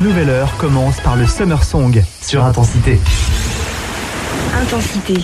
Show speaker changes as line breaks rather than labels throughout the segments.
nouvelle heure commence par le Summer Song sur Intensité.
Intensité.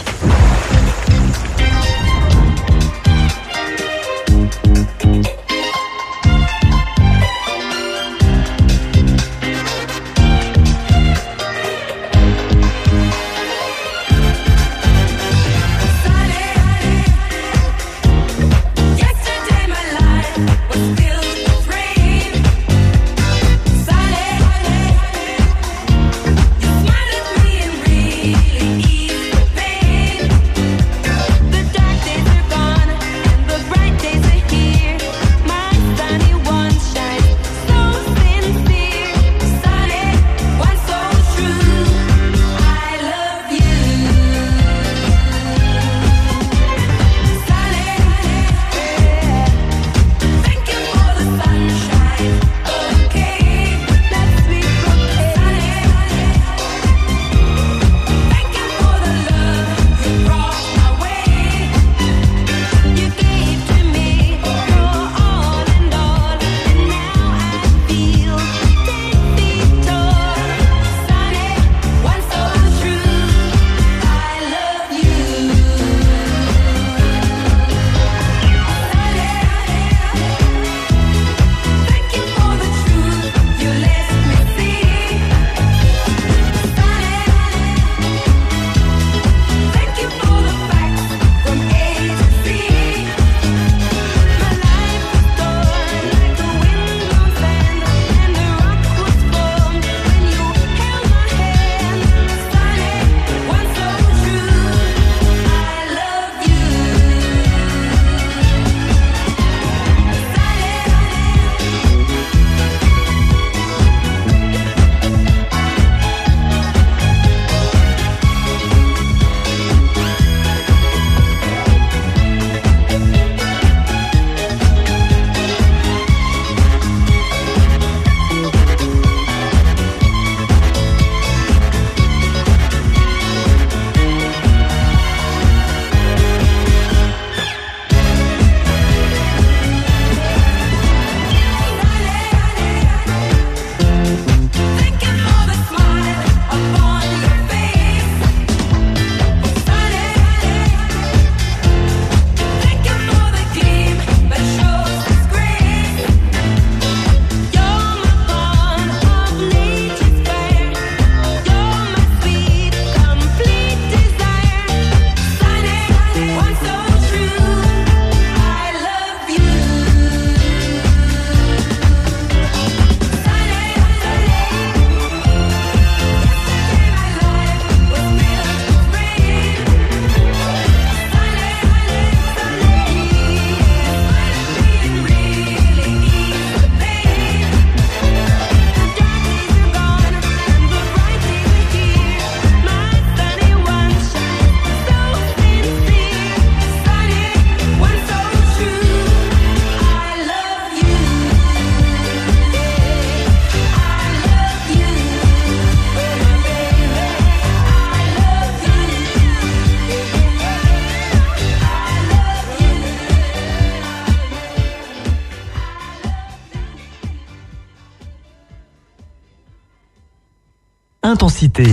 Intensité.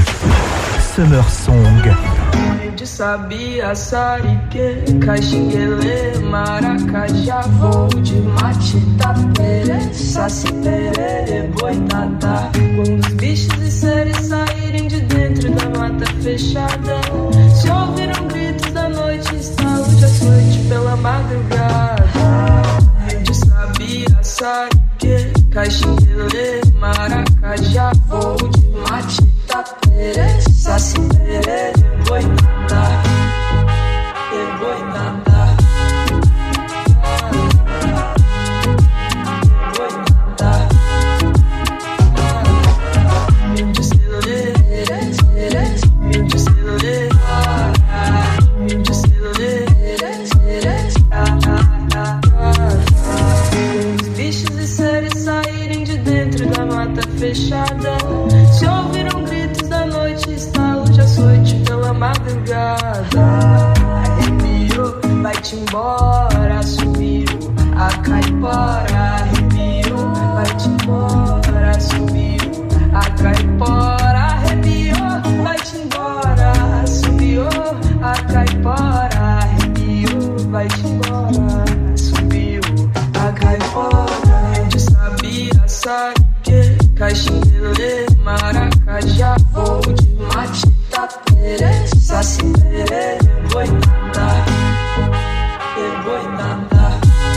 Summer Song.
De sabia, sarique, caxinguele, maracajá, voo de mate, tapere, saci, perere, boitatá. Quando os bichos e seres saírem de dentro da mata fechada, se ouviram gritos da noite, estalo de açoite pela madrugada. De sabia, sarique, caxinguele, maracajá, voo de mate, tapere, saci, perere, boitatá. Fechada, se ouviram gritos da noite, estalo de açoite pela madrugada. Arrepiou, vai-te embora, sumiu a caipora. Arrepiou, vai-te embora, sumiu a saque, caixinha, maracajá, fogo de mate, tapere, saci, perere, boitatá, boitatá.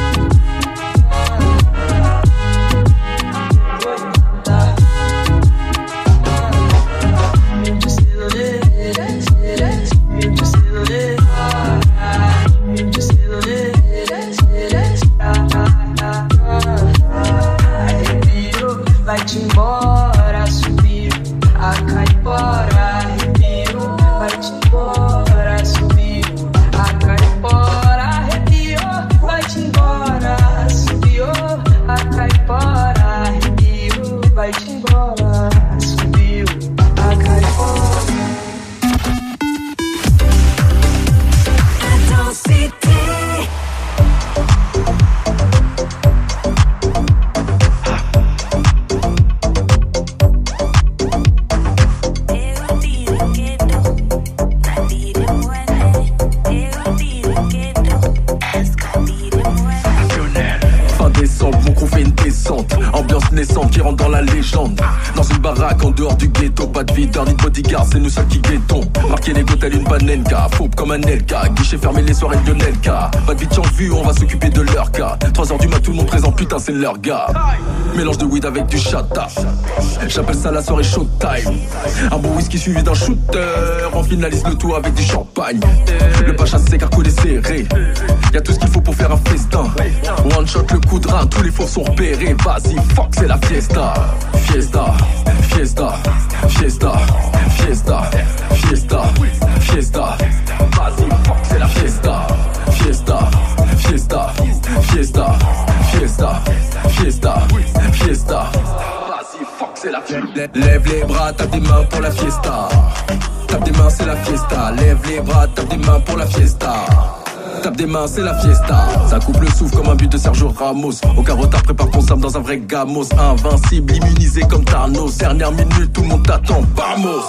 Vai-te embora, subiu a caipora, arrepiou. Vai-te embora, subiu a caipora, arrepiou. Vai-te embora, subiu a caipora, arrepiou. Vai-te embora, subiu a caipora.
Ambiance naissante qui rentre dans la légende. Dans une baraque en dehors du ghetto. Pas de videur ni de bodyguard, c'est nous seuls qui guettons. Marquer les gouttes à une banenka, fauve comme un Elka. Guichet fermé les soirées de Lionelka. Pas de bitch en vue, on va s'occuper de leur cas. 3h du mat, tout le monde présent, putain c'est leur gars. Mélange de weed avec du chata. J'appelle ça la soirée showtime. Un bon whisky suivi d'un shooter. On finalise le tout avec du champagne. Le pacha c'est carcolé serré. Y'a tout ce qu'il faut pour faire un festin. One shot le coup de rein, tous les fours sont repérés. Vas-y, fuck, c'est la fiesta. Fiesta, fiesta, fiesta, fiesta, fiesta, fiesta. Vas-y, fuck, c'est la fiesta. Fiesta, fiesta, fiesta, fiesta, fiesta, fiesta. Vas-y, fuck, c'est la fiesta. Lève les bras, tape des mains pour la fiesta. Tape des mains, c'est la fiesta. Lève les bras, tape des mains pour la fiesta. Tape des mains, c'est la fiesta. Ça coupe le souffle comme un but de Sergio Ramos. Aucun retard, prépare ton sable dans un vrai gamos. Invincible, immunisé comme Thanos. Dernière minute, tout le monde t'attend, vamos.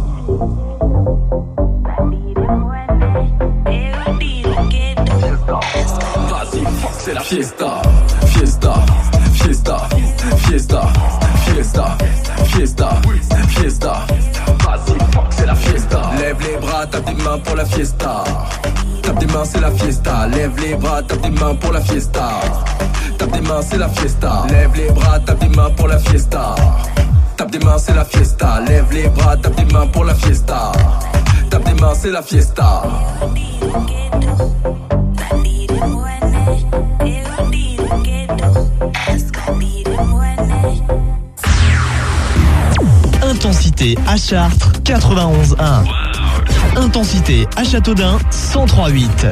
Vas-y, fuck, c'est la fiesta. Fiesta, fiesta, fiesta, fiesta, fiesta, fiesta. Vas-y, fuck, c'est la fiesta. Lève les bras, tape des mains pour la fiesta. Tape des mains, c'est la fiesta. Lève les bras, tape des mains pour la fiesta. Tape des mains, c'est la fiesta. Lève les bras, tape des mains pour la fiesta. Tape des mains, c'est la fiesta. Lève les bras, tape des mains pour la fiesta. Tape des mains, c'est la fiesta.
Intensité à Chartres 91.1. Intensité à Châteaudun 103.8.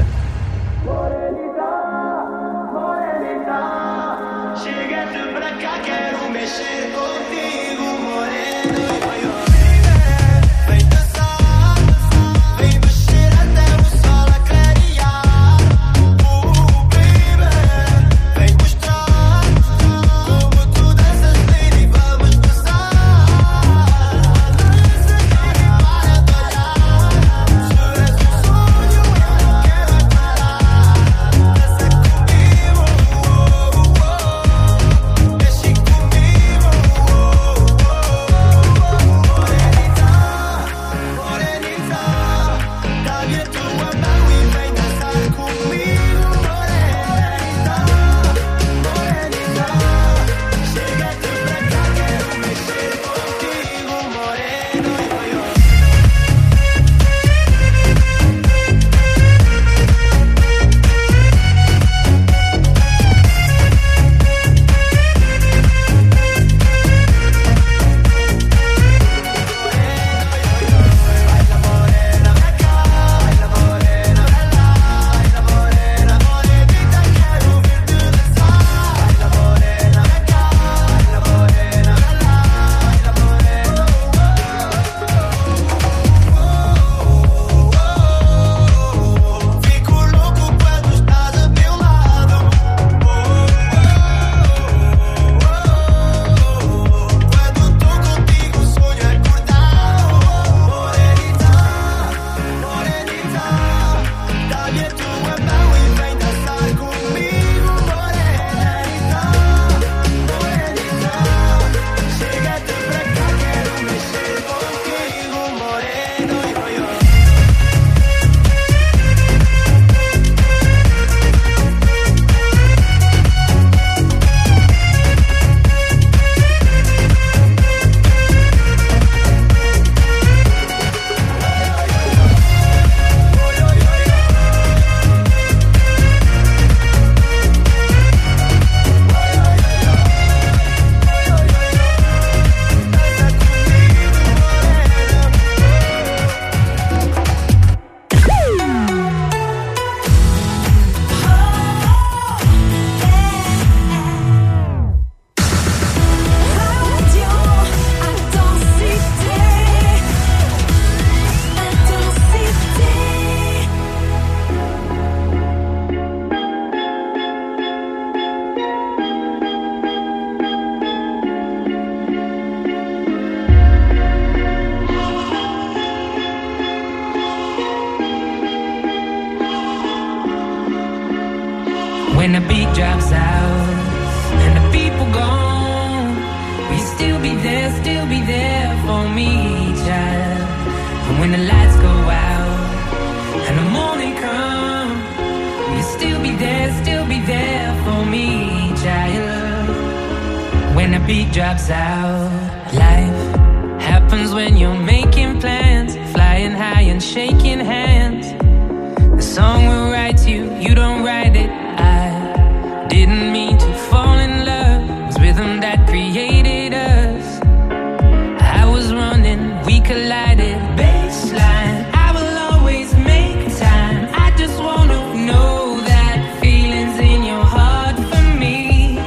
When the beat drops out and the people gone, will you still be there for me, child? And when the lights go out and the morning comes, will you still be there for me, child? When the beat drops out, life happens when you're making plans, flying high and shaking hands. The song will write you, you don't write it. I didn't mean to fall in love. It was rhythm that created us. I was running, we collided. Baseline, I will always make time. I just wanna know that feelings in your heart for me.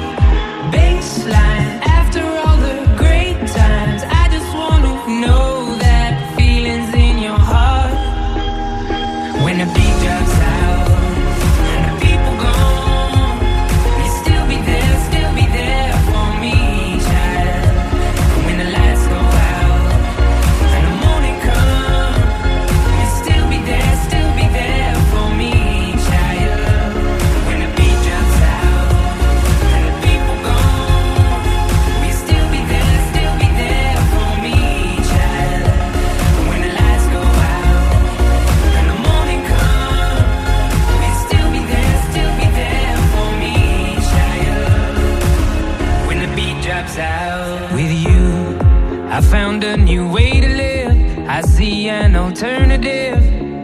Baseline, after all the great times, I just wanna know that feelings in your heart. When the beat drops out and the people gone, will you still be there for me, child? And when the lights go out and the morning comes, will you still be there for me, child? When the beat drops out and the people gone, will you still be there for me, child? And when the lights go out and the morning comes, will you still be there for me, child? When the beat drops out. With you, I found a new way to live. I see an alternative.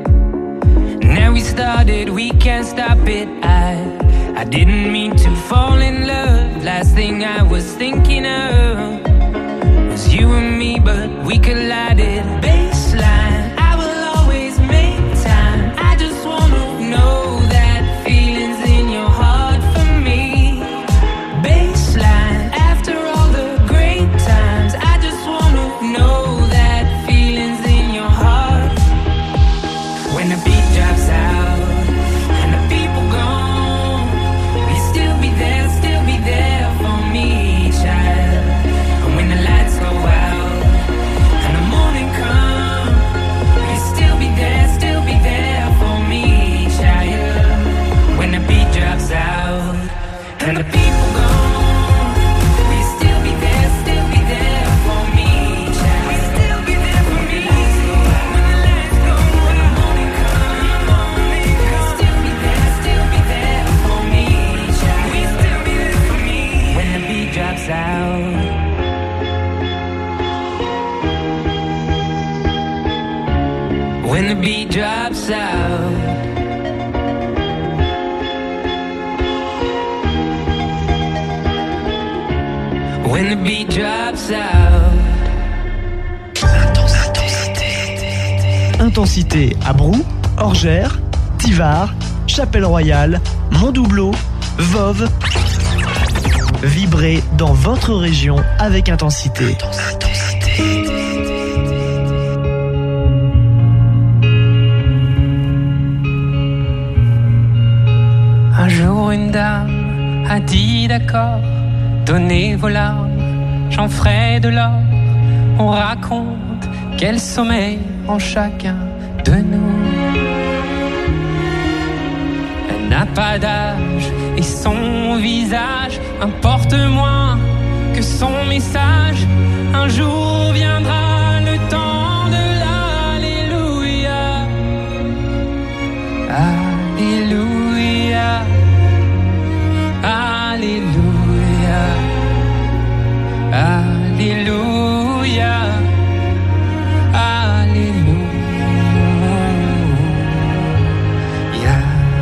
Now we started, we can't stop it. I didn't mean to fall in love. Last thing I was thinking of was you and me, but we collided. Baseline, I will always make time. I just wanna know that feelings in your heart for me. Baseline, after all the great times, I just wanna know that feelings in your heart. When the beat drops out and the people gone, will you still be there for me, child? And when the lights go out and the morning comes, will you still be there for me, child? When the beat drops out and the people gone, will you still be there for me, child? Will you still be there for me? When the lights go out and the morning comes, will you still be there for me, child? Will you still be there for me? When the beat drops out. When the beat drops out. When the beat drops out.
Intensité à Brou, Orgères, Tivard, Chapelle-Royale, Montdoubleau, Voves. Vibrez dans votre région avec intensité.
Un jour une dame a dit d'accord, donnez vos larmes, j'en ferai de l'or. On raconte quel sommeil en chacun de nous. Elle n'a pas d'âge et son visage importe moins que son message. Un jour viendra le temps de l'Alléluia. Alléluia. Alléluia. Alléluia. Alléluia.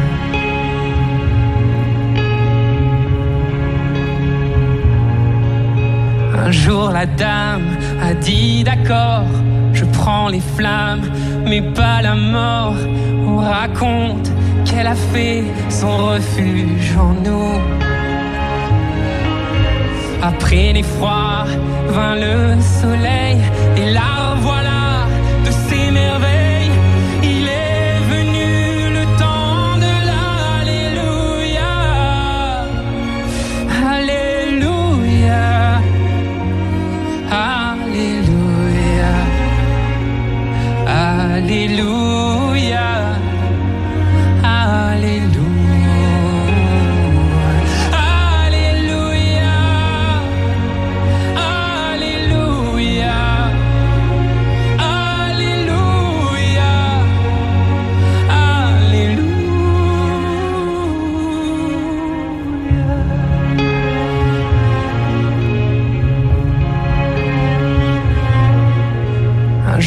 Un jour la dame a dit d'accord, je prends les flammes mais pas la mort. On raconte qu'elle a fait son refuge en nous. Après l'effroi vint le soleil et la voilà de ses merveilles. Il est venu le temps de l'Alléluia. Alléluia. Alléluia. Alléluia. Alléluia.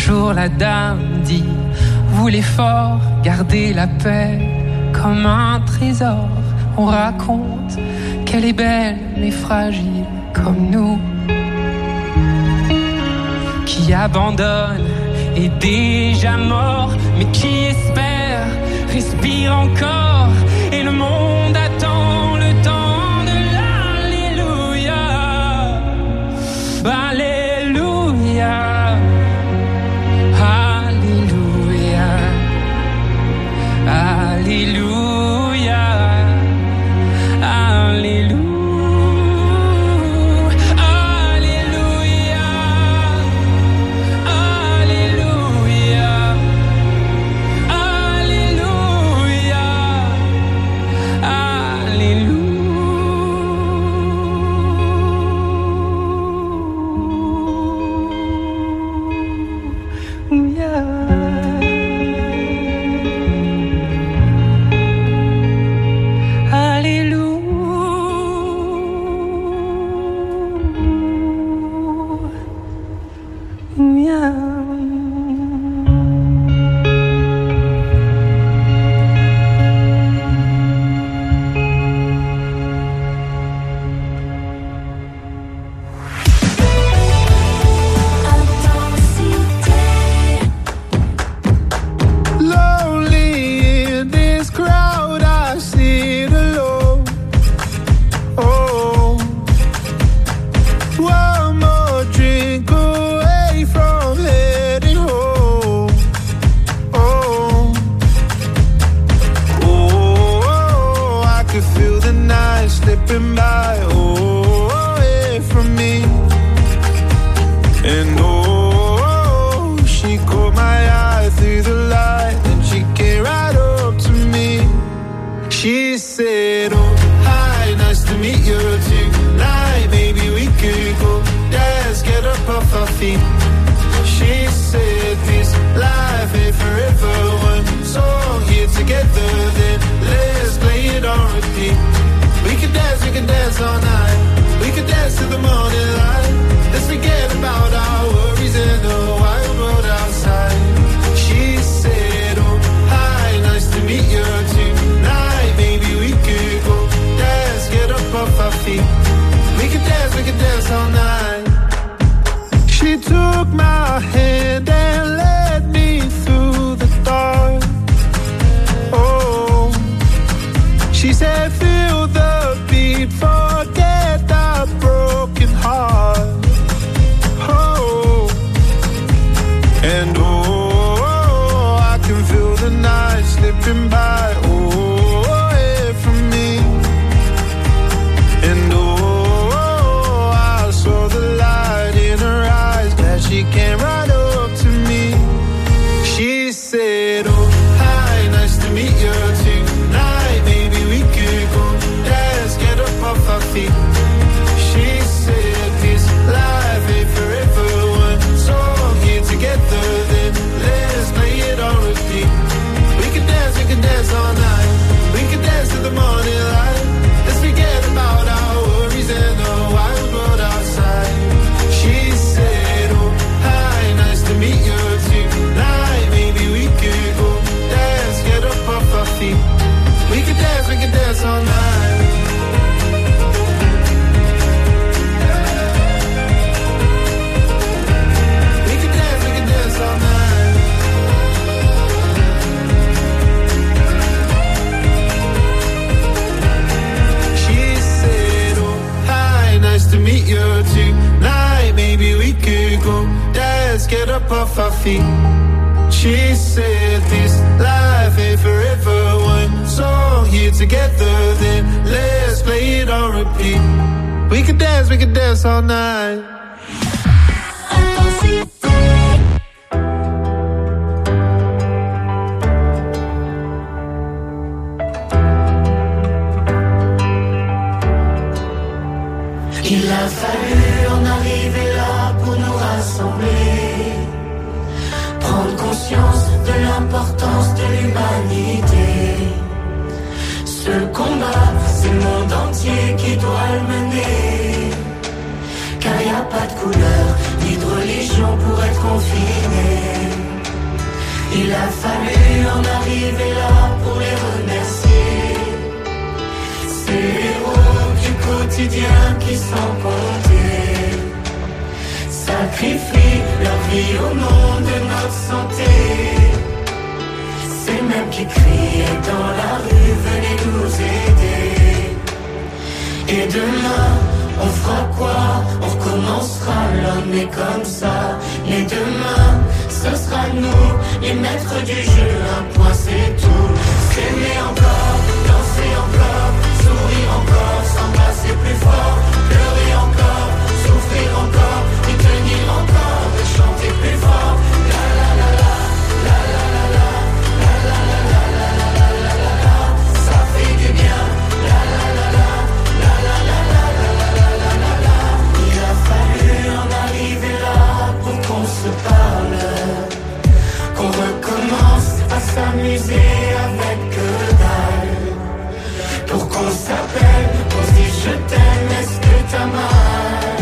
jour la dame dit: vous les forts, gardez la paix comme un trésor. On raconte qu'elle est belle mais fragile comme nous, qui abandonne est déjà mort, mais qui espère respire encore, et le monde attend le temps de l'alléluia. Alléluia, alléluia, alléluia, alléluia.
Il a fallu en arriver là pour nous rassembler, prendre conscience de l'importance de l'humanité. Ce combat, c'est le monde entier qui doit le mener, car y a pas de couleur ni de religion pour être confiné. Il a fallu en arriver là pour les remercier. Ces héros du quotidien qui sans compter sacrifient leur vie au nom de notre santé. Ces mêmes qui criaient dans la rue, venez nous aider. Et demain, on fera quoi? On recommencera, l'homme est comme ça. Mais demain, ce sera nous, les maîtres du jeu. Un point c'est tout. S'aimer encore, danser encore, sourire encore, s'embrasser plus fort, pleurer encore, souffrir encore, et tenir encore, et chanter plus fort. La la la la, la la la la, la la la la la la la la la. Ça fait du bien. La la la la, la la la la la la la la la. Il a fallu en arriver là pour qu'on se parle, qu'on recommence à s'amuser avec que dalle. Pour qu'on s'appelle, qu'on se dise je t'aime, est-ce que t'as mal?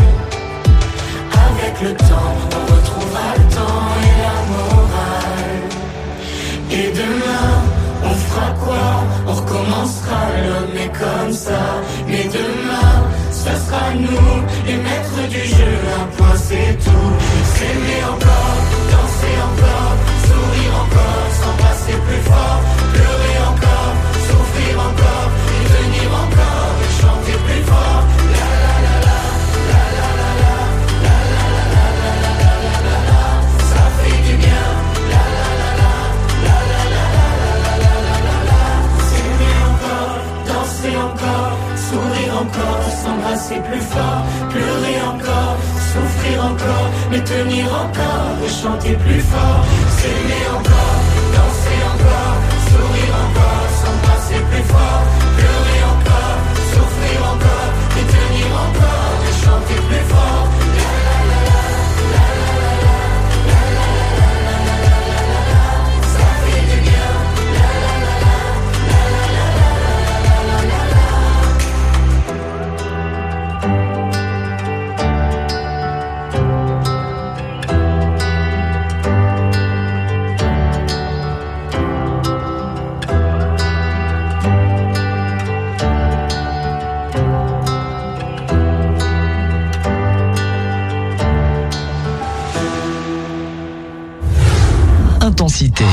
Avec le temps, on retrouvera le temps et la morale. Et demain, on fera quoi? On recommencera, l'homme est comme ça. Mais demain, ce sera nous, les maîtres du jeu. Un point c'est tout. S'aimer encore, danser encore, sourire encore, s'embrasser plus fort, pleurer encore, souffrir encore, et tenir encore, et chanter plus fort. La la la la, la la la la, la la la la la la la la la. Ça fait du bien. La la la la, la la la la la la la la la. S'aimer encore, danser encore, sourire encore, s'embrasser plus fort, pleurer encore, souffrir encore, mais tenir encore, et chanter plus fort. S'aimer encore, danser encore, sourire encore, s'embrasser plus fort, pleurer encore, souffrir encore, et tenir encore, et chanter plus fort. La la la la, la la la la, la la la la la la la la la. Ça fait du bien. La la la la, la la la la la la la la la.
Intensité.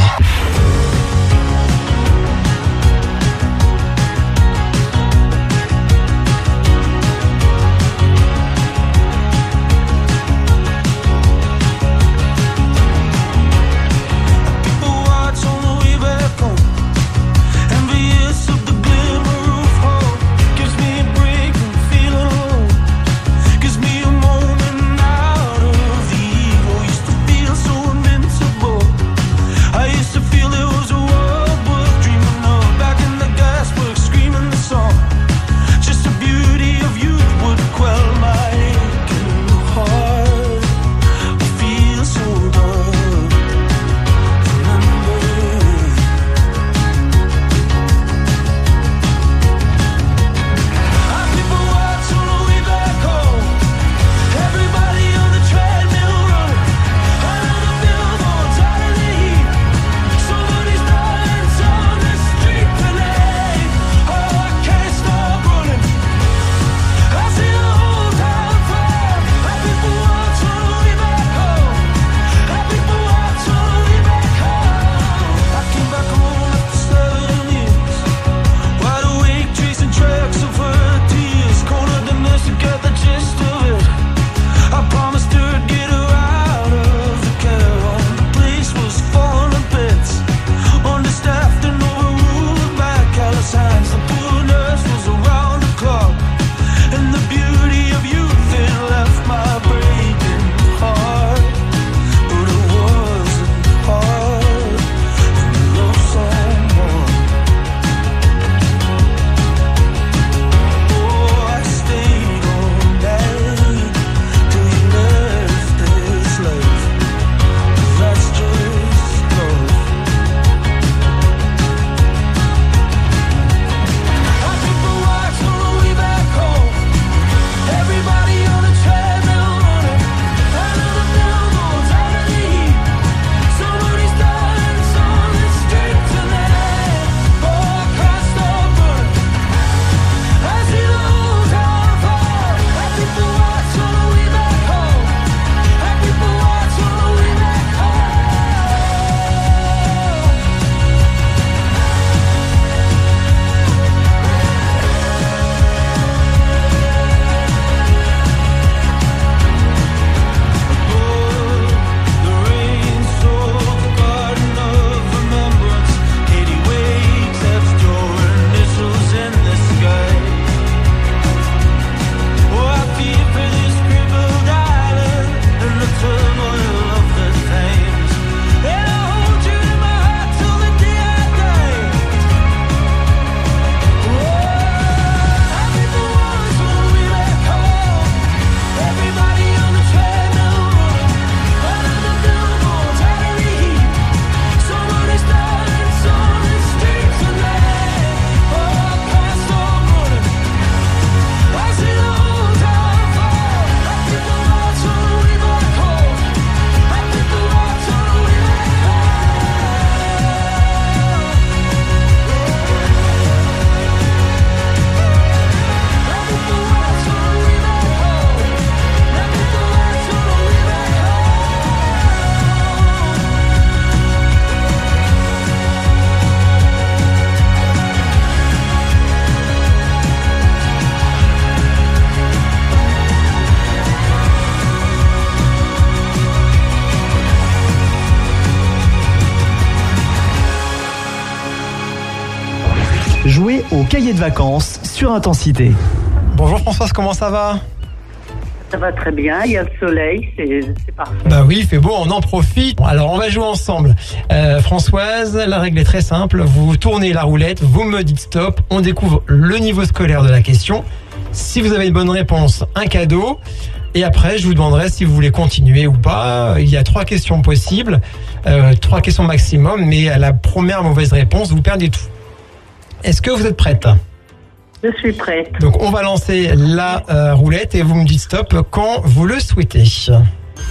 I used to feel there was a
au cahier de vacances sur Intensité.
Bonjour Françoise, comment ça va ?
Ça va très bien, il y a le soleil, c'est parfait.
Bah oui, il fait beau, on en profite. Alors on va jouer ensemble. Françoise, la règle est très simple. Vous tournez la roulette, vous me dites stop. On découvre le niveau scolaire de la question. Si vous avez une bonne réponse, un cadeau. Et après, je vous demanderai si vous voulez continuer ou pas. Il y a 3 questions possibles, 3 questions maximum. Mais à la première mauvaise réponse, vous perdez tout. Est-ce que vous êtes prête ?
Je suis prête.
Donc on va lancer la roulette et vous me dites stop quand vous le souhaitez.
Stop.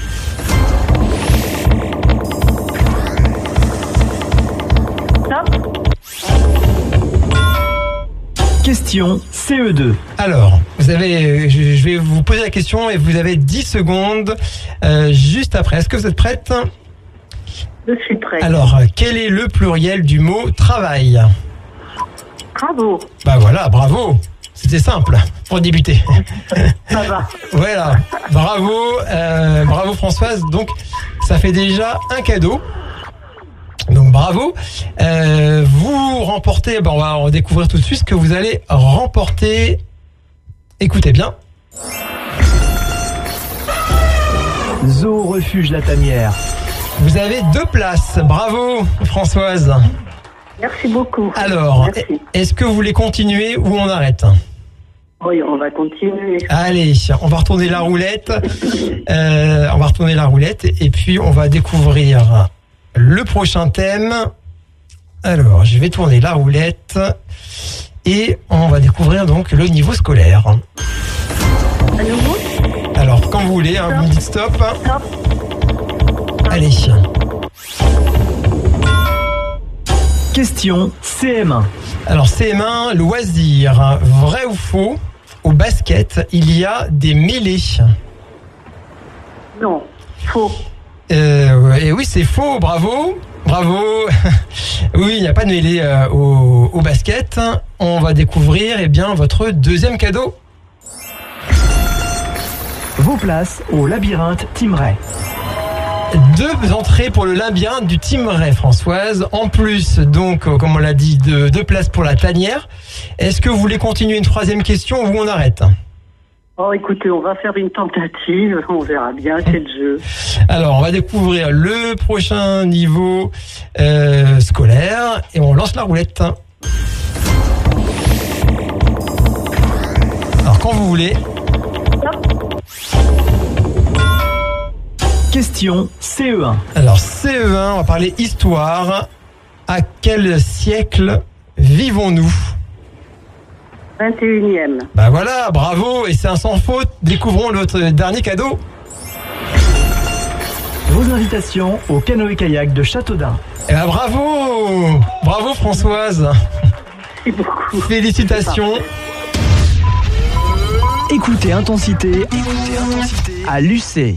Question CE2.
Alors, je vais vous poser la question et vous avez 10 secondes juste après. Est-ce que vous êtes prête ?
Je suis prête.
Alors, quel est le pluriel du mot travail ?
Bravo.
Bah voilà, bravo. C'était simple pour débuter.
Ça va.
Voilà, bravo, bravo Françoise. Donc, ça fait déjà un cadeau. Donc bravo. Vous remportez, on va en découvrir tout de suite ce que vous allez remporter. Écoutez bien.
Zoo Refuge La Tanière.
Vous avez 2 places. Bravo Françoise.
Merci beaucoup.
Alors,
Merci.
est-ce que vous voulez continuer ou on arrête ?
Oui, on va continuer.
Allez, on va retourner la roulette. Et puis on va découvrir le prochain thème. Alors, je vais tourner la roulette et on va découvrir donc le niveau scolaire.
À nouveau ?
Alors, quand vous voulez, vous me dites stop.
Stop.
Allez.
Question CM1.
Alors, CM1, loisir. Vrai ou faux ? Au basket, il y a des mêlées.
Non, faux.
Et oui, c'est faux, bravo. Oui, il n'y a pas de mêlée au basket. On va découvrir votre deuxième cadeau.
Vos places au labyrinthe Thymeray.
2 entrées pour le labyrinthe du Thymeray, Françoise. En plus, donc, comme on l'a dit, 2 places pour la tanière. Est-ce que vous voulez continuer une 3e question ou on arrête ?
Oh, écoutez, on va faire une tentative, on verra bien, c'est le jeu.
Alors, on va découvrir le prochain niveau scolaire et on lance la roulette. Alors, quand vous voulez.
Question CE1.
Alors, CE1, on va parler histoire. À quel siècle vivons-nous ?
21e.
Bah voilà, bravo, et c'est un sans faute. Découvrons notre dernier cadeau.
Vos invitations au canoë-kayak de Châteaudun.
Eh ben bravo Françoise.
Merci beaucoup.
Félicitations.
Écoutez Intensité à l'UC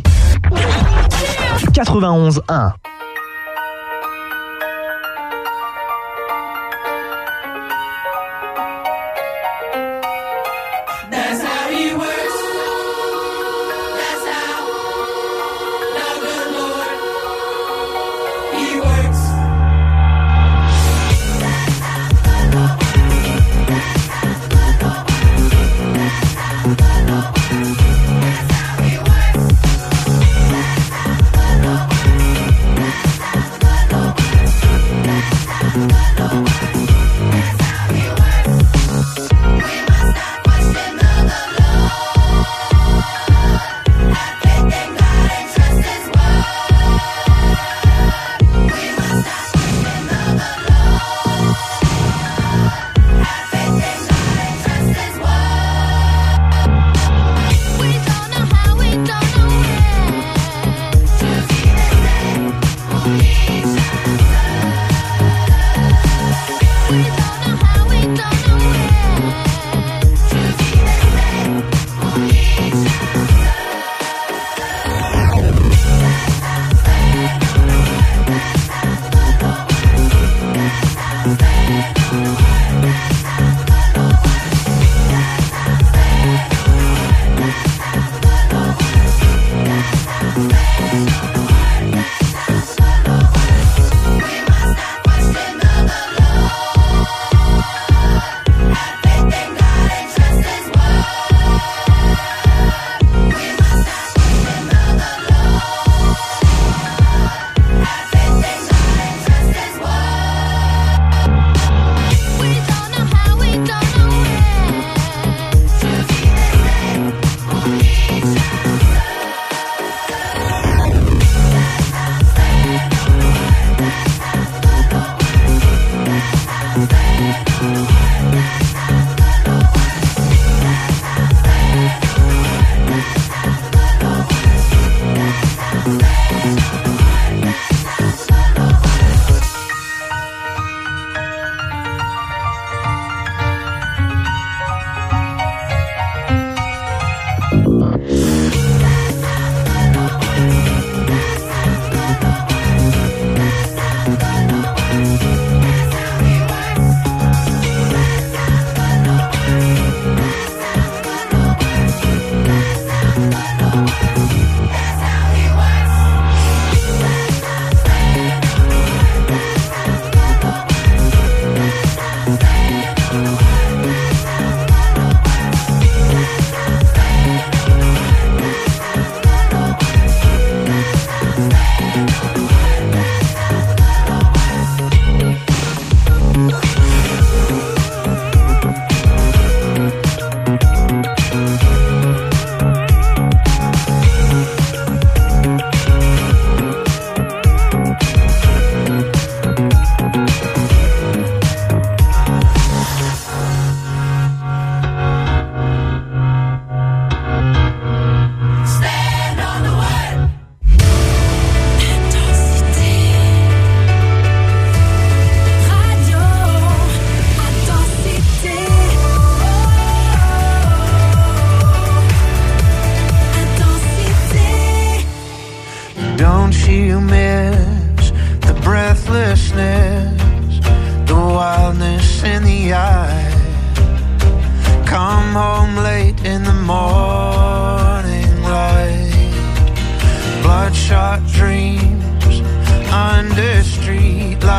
91.1.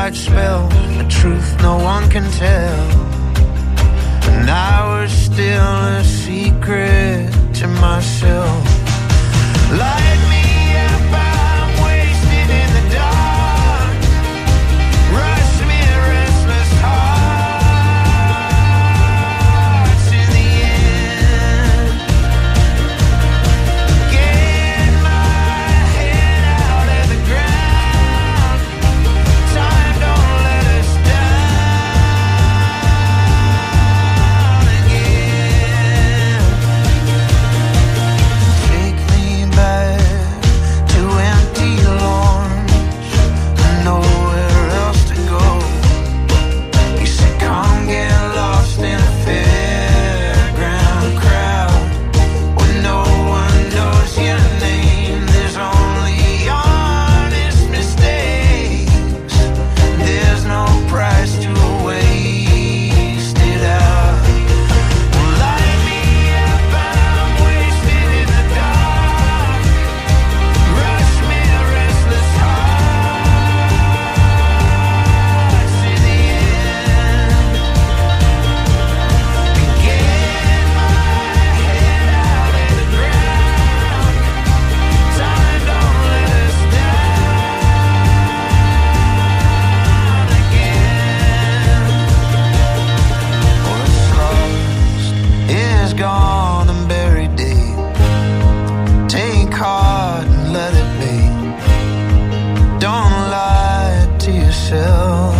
white spell, a truth no one can tell. And I was still a secret to myself. Light me up, I'm wasted in the dark. Rush me, restless hearts in the end. Get my head out of the ground. Time don't let us down again. Take me back to empty lawns and nowhere else to go. You said come get lost in a fairground crowd where no one knows your name. There's only honest mistakes. There's no price to waste it out. Light me up, I'm wasted in the dark. Rush me, restless hearts in the end. Get my head out of the ground. Time don't let us down again. What's lost is gone and buried deep. Take heart and let it be. Don't lie to yourself.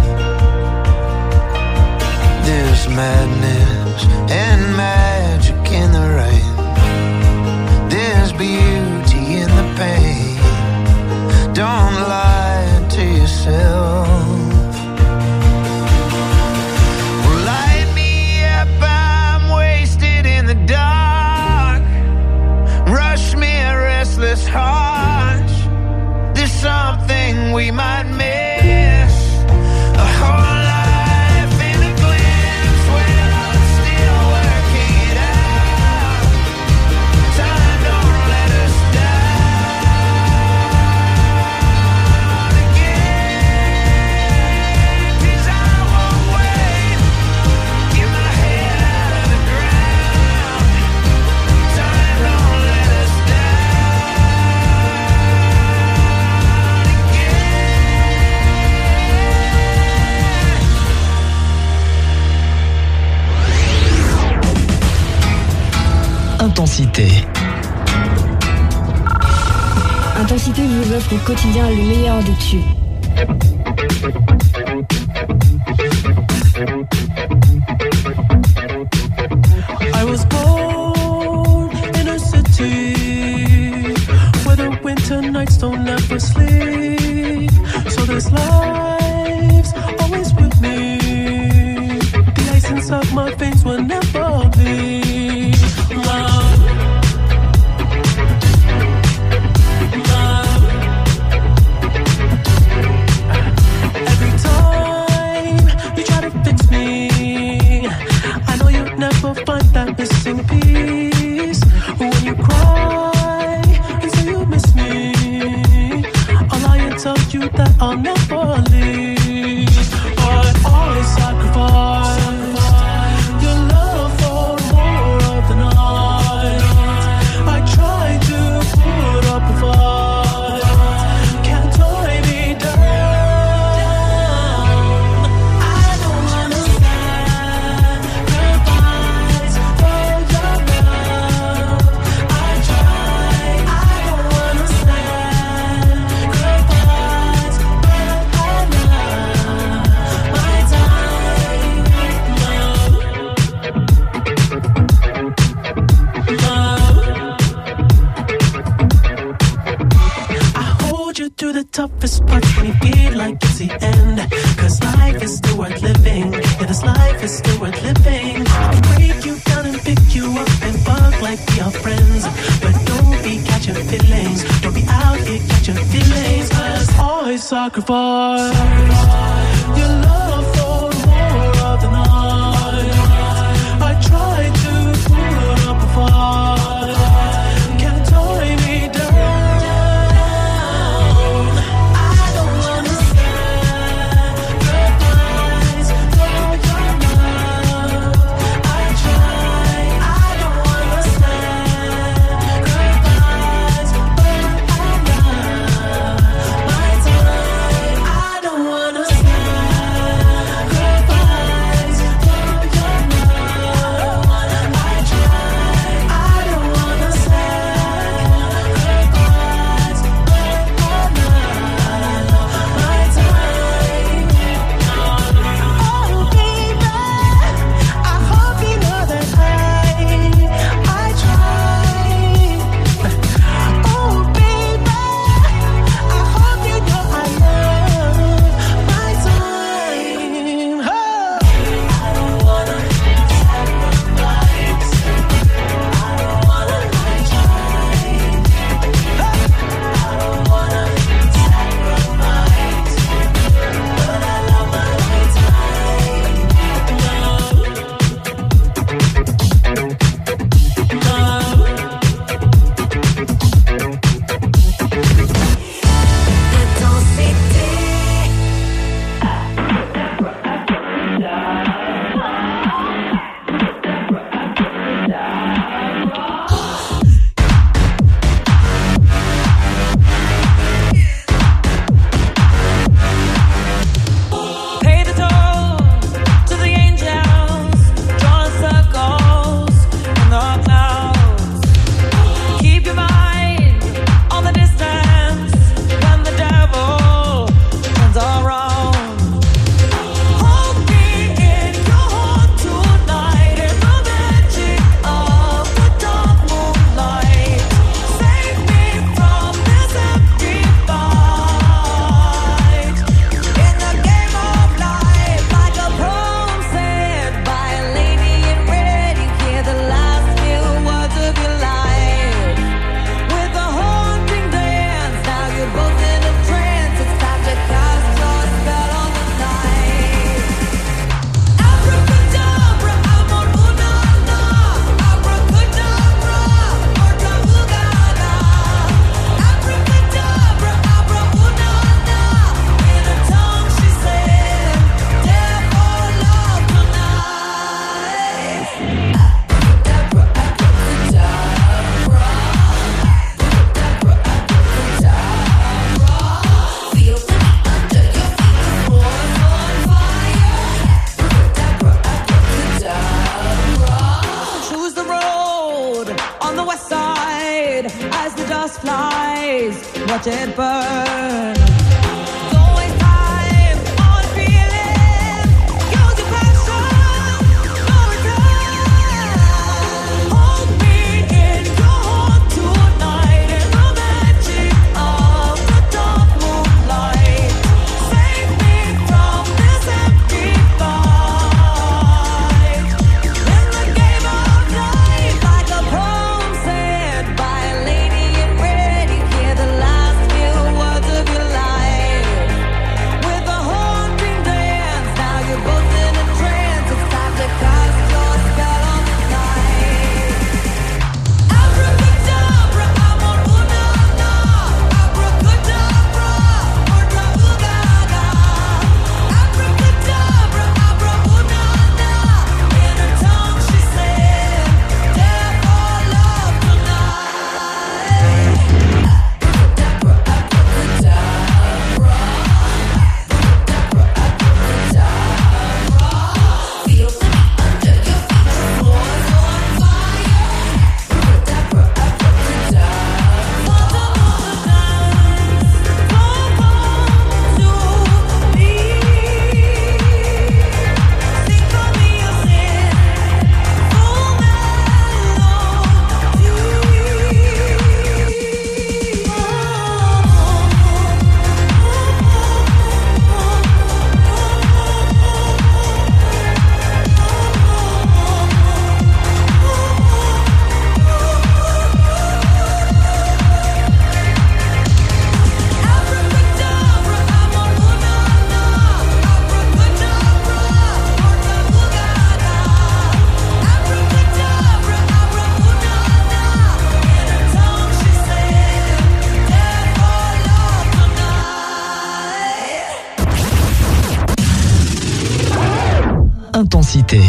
There's madness and magic in the rain. There's beauty in the pain. Don't lie to yourself. Light me up, I'm wasted in the dark. Rush me, a restless heart. There's something we might miss. A whole life in a glimpse when I'm still working it out. Time don't let us down again. 'Cause I won't wait. Get my head out of the ground. Time don't let us
Intensité.
Intensité vous offre au quotidien le meilleur des tubes.
I was born in a city where the winter nights don't ever sleep. So this life's always with me. The ice inside my veins will never bleed. Love, love. Every time you try to fix me, I know you'll never find that missing piece. When you cry and say you miss me, I'll lie and tell you that I'll never leave. But always sacrifice your love for more of the night. I try to put up a fight, can't tie me down. I don't understand goodbyes for your love. I try, I don't understand goodbyes, but I love my time. Love. I hold you through the toughest parts when you feel like it's the end. 'Cause life is still worth living. Yeah, this life is still worth living. I can break you down and pick you up and fuck like we are friends. But don't be catching feelings. Don't be out here catching feelings. 'Cause always sacrifice your love for more of the night. I try to put up a fight, can't tie me down. I don't understand
watch it burn.
Intensité.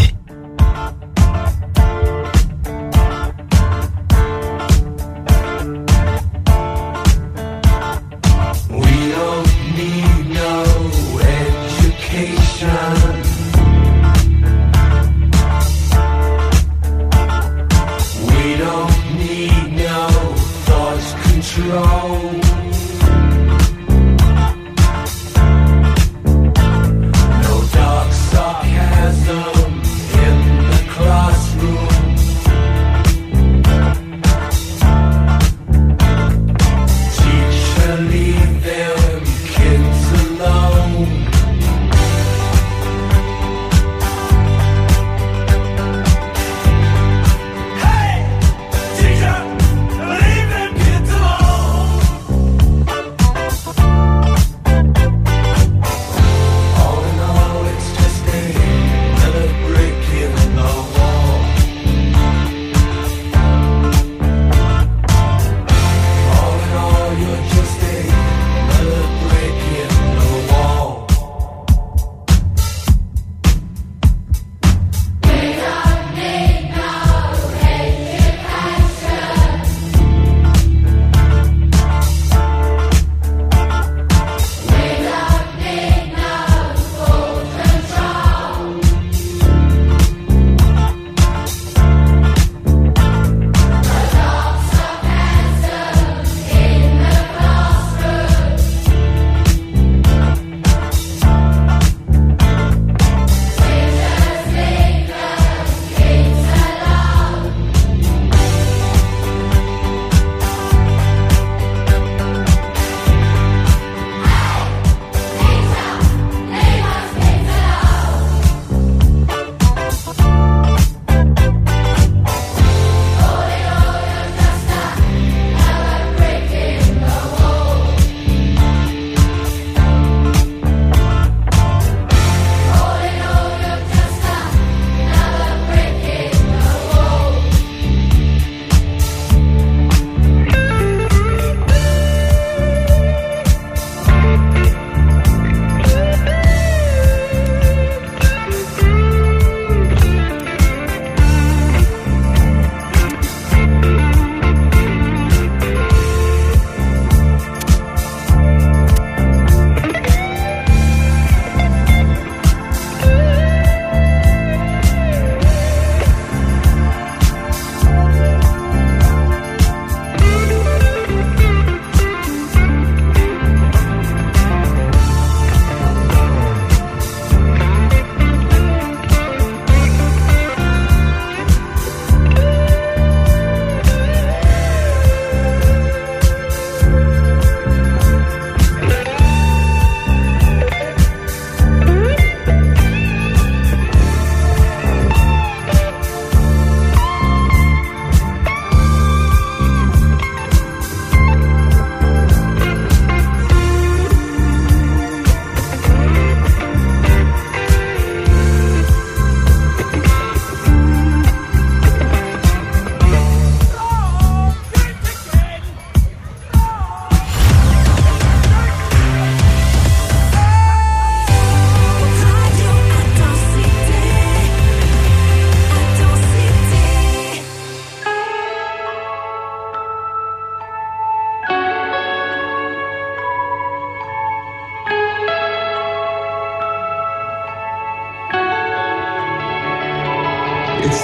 Teacher, leave them kids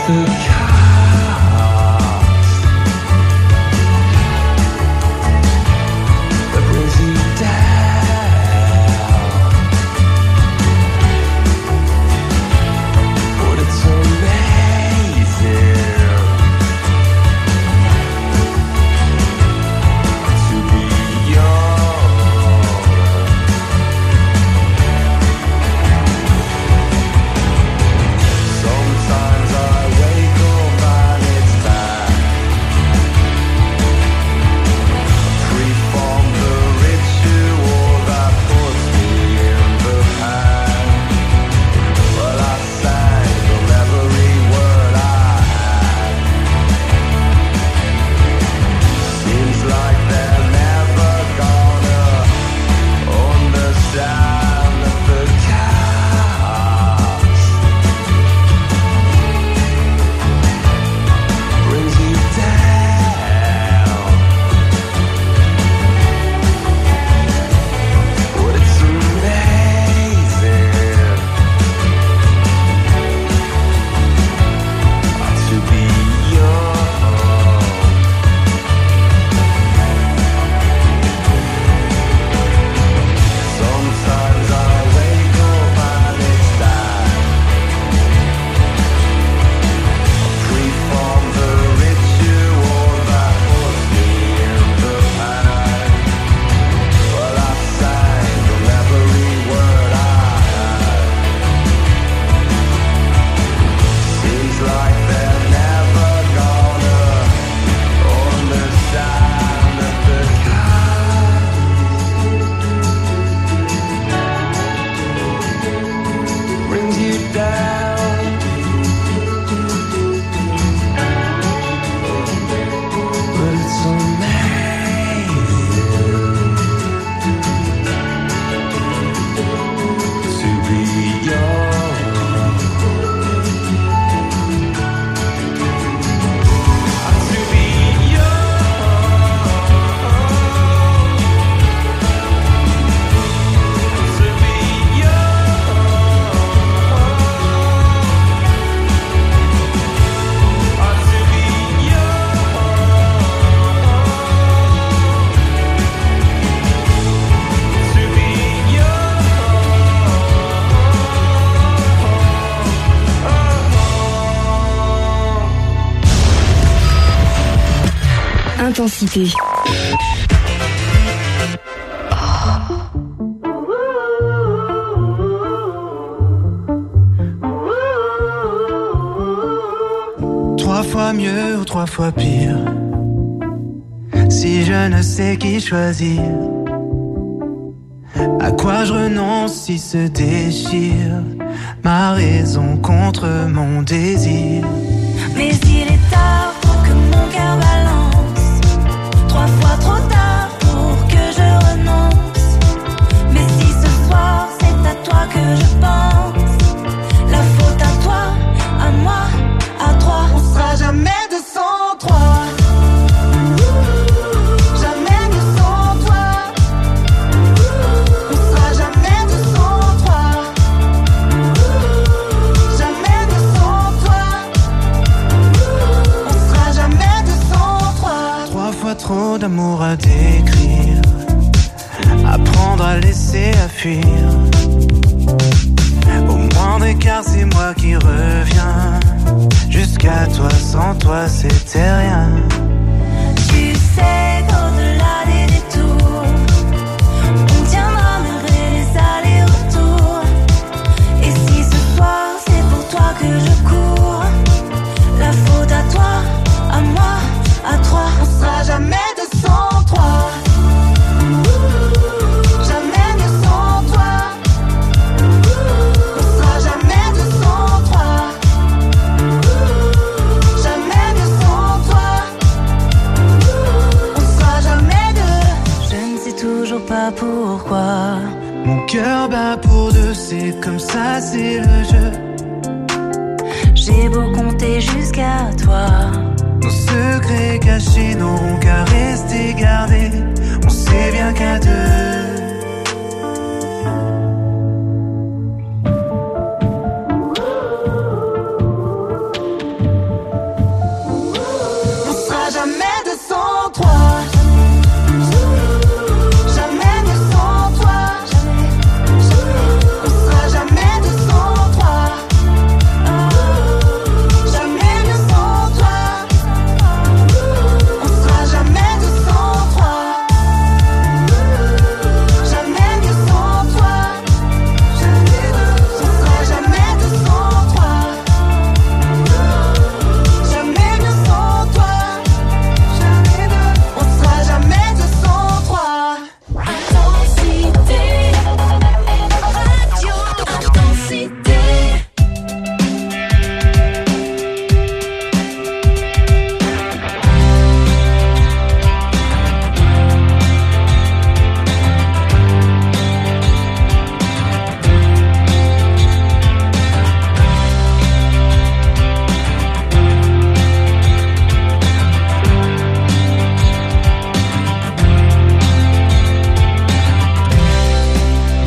the chaos that brings you down. But it's amazing to be young. Sometimes I wake up and it's back. Free from the ritual that puts me in the pan. Well, I sang from every word I had. Seems like they're never gonna understand that the chaos brings you down. But it's amazing to be young. Sometimes I wake up and it's dark. Free from the ritual that puts me in the pan. Well, I sang from every word I had. Seems like they're never gonna understand that the brings you down. But it's amazing to be young. To be young. To be
Intensité.
Trois fois mieux ou trois fois pire. Si je ne sais qui choisir, à quoi je renonce si se déchire ma raison contre mon désir.
Mais il est tard pour que mon cœur balance. Trois fois trop tard pour que je renonce. Mais si ce soir c'est à toi que je pense, la faute à toi, à moi, à toi.
On sera jamais 203. Jamais 203. On sera jamais 203. Jamais 203. On sera jamais 203. Trois fois trop d'amour à décrire. Apprendre à laisser, à fuir. Au moindre écart, c'est moi qui reviens. Jusqu'à toi, sans toi, c'était rien.
Tu sais qu'au-delà des détours, on tiendra malgré les allers-retours. Et si ce soir c'est pour toi que je cours, la faute à toi, à moi, à toi.
On sera jamais 203. Jamais 203. On sera jamais 203. Jamais 203. On sera jamais deux.
Je ne sais toujours pas pourquoi.
Mon cœur bat pour deux, c'est comme ça, c'est le jeu.
J'ai beau compter jusqu'à toi,
Nos secrets cachés n'auront qu'à rester gardés. On sait bien qu'à deux.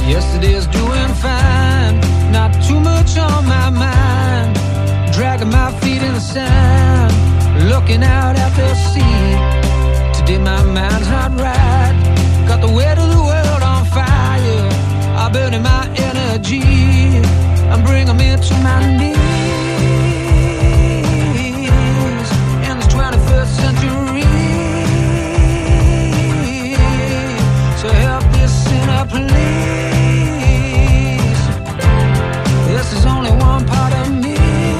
Yesterday's doing fine, not too much on my mind. Dragging my feet in the sand, looking out at the sea. Today my mind's not right, got the weight of the world on fire. I'm burning my energy, I'm bringing me to my knees. In this 21st century, so help this sinner please. This is only one part of me.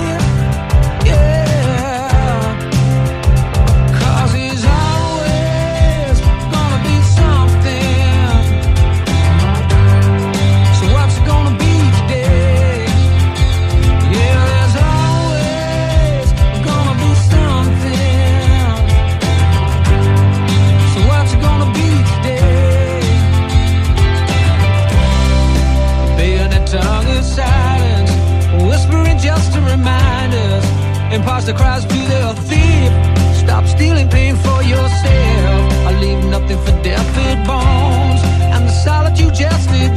Imposter cries to the thief, stop stealing pain for yourself. I leave nothing for deaf bones, and the solitude just is